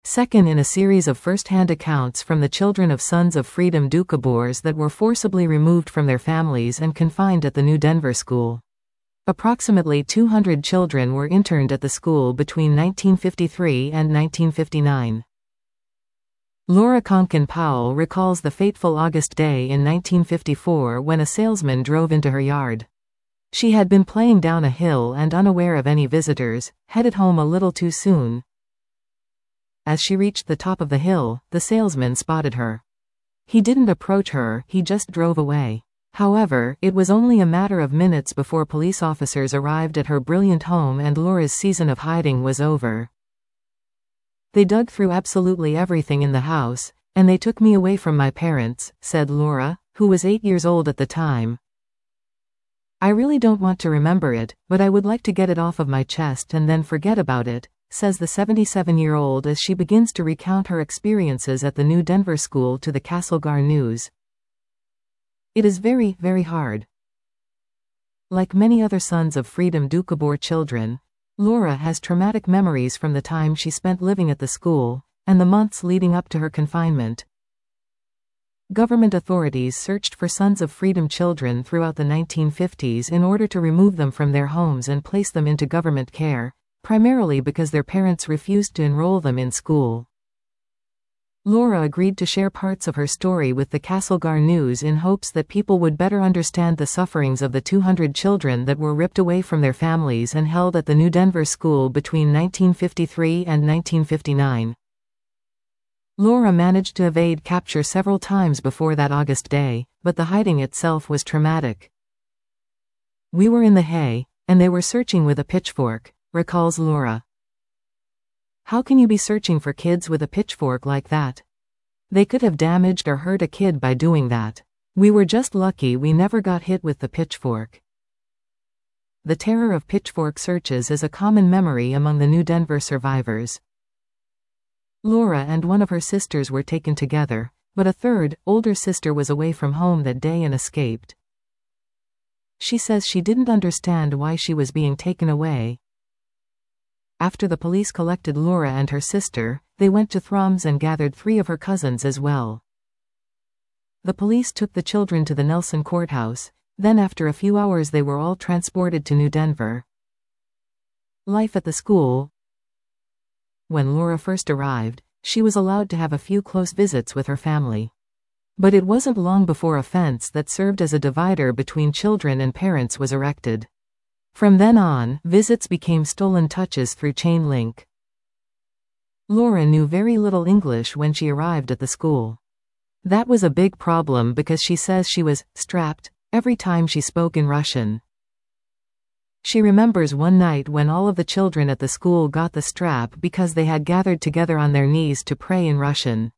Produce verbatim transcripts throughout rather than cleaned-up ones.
Second in a series of first-hand accounts from the children of Sons of Freedom Doukhobors that were forcibly removed from their families and confined at the New Denver School. Approximately two hundred children were interned at the school between nineteen fifty-three and nineteen fifty-nine. Laura Conkin Powell recalls the fateful August day in nineteen fifty-four when a salesman drove into her yard. She had been playing down a hill and, unaware of any visitors, headed home a little too soon. As she reached the top of the hill, the salesman spotted her. He didn't approach her, he just drove away. However, it was only a matter of minutes before police officers arrived at her brilliant home and Laura's season of hiding was over. They dug through absolutely everything in the house, and they took me away from my parents, said Laura, who was eight years old at the time. I really don't want to remember it, but I would like to get it off of my chest and then forget about it, says the seventy-seven-year-old as she begins to recount her experiences at the New Denver School to the Castlegar News. It is very, very hard. Like many other Sons of Freedom Doukhobor children, Laura has traumatic memories from the time she spent living at the school, and the months leading up to her confinement. Government authorities searched for Sons of Freedom children throughout the nineteen fifties in order to remove them from their homes and place them into government care, primarily because their parents refused to enroll them in school. Laura agreed to share parts of her story with the Castlegar News in hopes that people would better understand the sufferings of the two hundred children that were ripped away from their families and held at the New Denver School between nineteen fifty-three and nineteen fifty-nine. Laura managed to evade capture several times before that August day, but the hiding itself was traumatic. We were in the hay, and they were searching with a pitchfork, recalls Laura. How can you be searching for kids with a pitchfork like that? They could have damaged or hurt a kid by doing that. We were just lucky we never got hit with the pitchfork. The terror of pitchfork searches is a common memory among the New Denver survivors. Laura and one of her sisters were taken together, but a third, older sister was away from home that day and escaped. She says she didn't understand why she was being taken away. After the police collected Laura and her sister, they went to Thrums and gathered three of her cousins as well. The police took the children to the Nelson courthouse, then after a few hours they were all transported to New Denver. Life at the school. When Laura first arrived, she was allowed to have a few close visits with her family. But it wasn't long before a fence that served as a divider between children and parents was erected. From then on, visits became stolen touches through chain link. Laura knew very little English when she arrived at the school. That was a big problem because she says she was strapped every time she spoke in Russian. She remembers one night when all of the children at the school got the strap because they had gathered together on their knees to pray in Russian.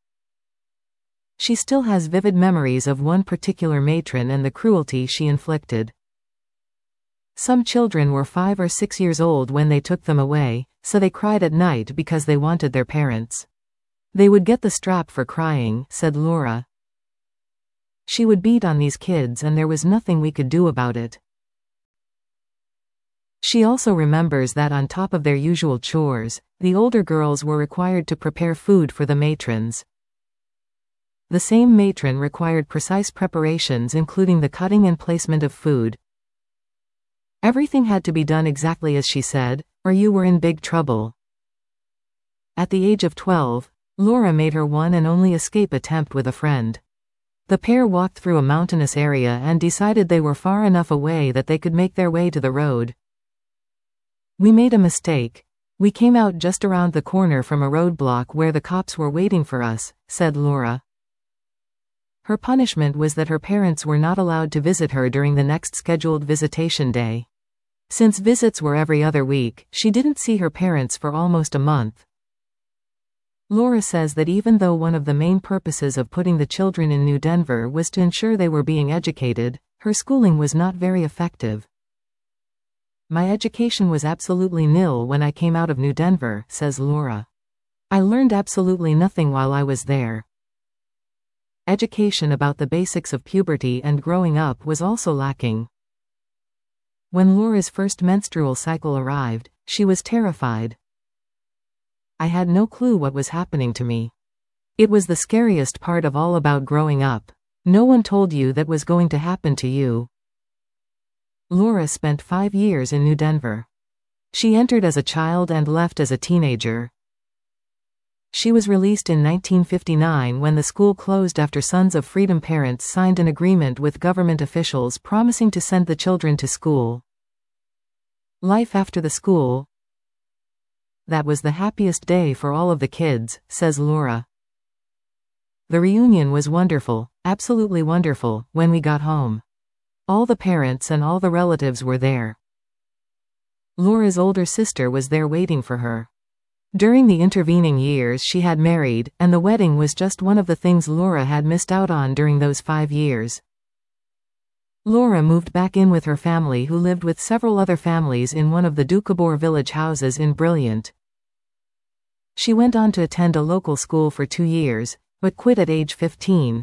She still has vivid memories of one particular matron and the cruelty she inflicted. Some children were five or six years old when they took them away, so they cried at night because they wanted their parents. They would get the strap for crying, said Laura. She would beat on these kids and there was nothing we could do about it. She also remembers that on top of their usual chores, the older girls were required to prepare food for the matrons. The same matron required precise preparations including the cutting and placement of food. Everything had to be done exactly as she said, or you were in big trouble. At the age of twelve, Laura made her one and only escape attempt with a friend. The pair walked through a mountainous area and decided they were far enough away that they could make their way to the road. We made a mistake. We came out just around the corner from a roadblock where the cops were waiting for us, said Laura. Her punishment was that her parents were not allowed to visit her during the next scheduled visitation day. Since visits were every other week, she didn't see her parents for almost a month. Laura says that even though one of the main purposes of putting the children in New Denver was to ensure they were being educated, her schooling was not very effective. My education was absolutely nil when I came out of New Denver, says Laura. I learned absolutely nothing while I was there. Education about the basics of puberty and growing up was also lacking. When Laura's first menstrual cycle arrived, she was terrified. I had no clue what was happening to me. It was the scariest part of all about growing up. No one told you that was going to happen to you. Laura spent five years in New Denver. She entered as a child and left as a teenager. She was released in nineteen fifty-nine when the school closed after Sons of Freedom parents signed an agreement with government officials promising to send the children to school. Life after the school. That was the happiest day for all of the kids, says Laura. The reunion was wonderful, absolutely wonderful, when we got home. All the parents and all the relatives were there. Laura's older sister was there waiting for her. During the intervening years she had married, and the wedding was just one of the things Laura had missed out on during those five years. Laura moved back in with her family, who lived with several other families in one of the Doukhobor village houses in Brilliant. She went on to attend a local school for two years, but quit at age fifteen.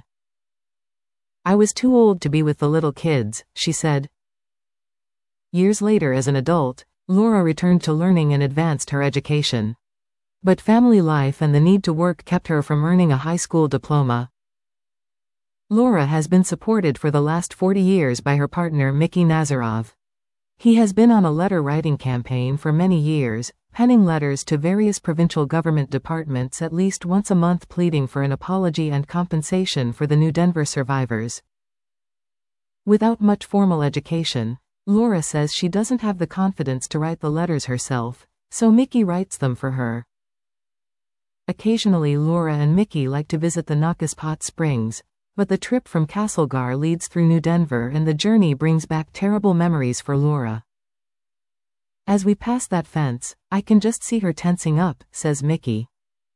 I was too old to be with the little kids, she said. Years later, as an adult, Laura returned to learning and advanced her education. But family life and the need to work kept her from earning a high school diploma. Laura has been supported for the last forty years by her partner Mickey Nazarov. He has been on a letter-writing campaign for many years, penning letters to various provincial government departments at least once a month pleading for an apology and compensation for the New Denver survivors. Without much formal education, Laura says she doesn't have the confidence to write the letters herself, so Mickey writes them for her. Occasionally Laura and Mickey like to visit the Nakus Hot Springs, but the trip from Castlegar leads through New Denver and the journey brings back terrible memories for Laura. As we pass that fence, I can just see her tensing up, says Mickey.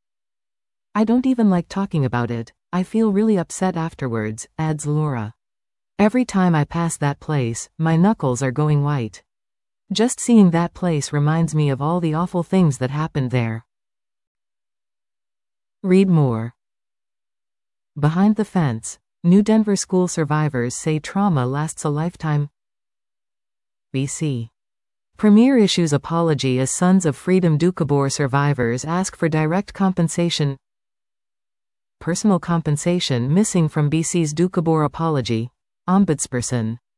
I don't even like talking about it, I feel really upset afterwards, adds Laura. Every time I pass that place, my knuckles are going white. Just seeing that place reminds me of all the awful things that happened there. Read more. Behind the Fence. New Denver school survivors say trauma lasts a lifetime. B C. Premier issues apology as Sons of Freedom Doukhobor survivors ask for direct compensation. Personal compensation missing from B C's Doukhobor apology. Ombudsperson.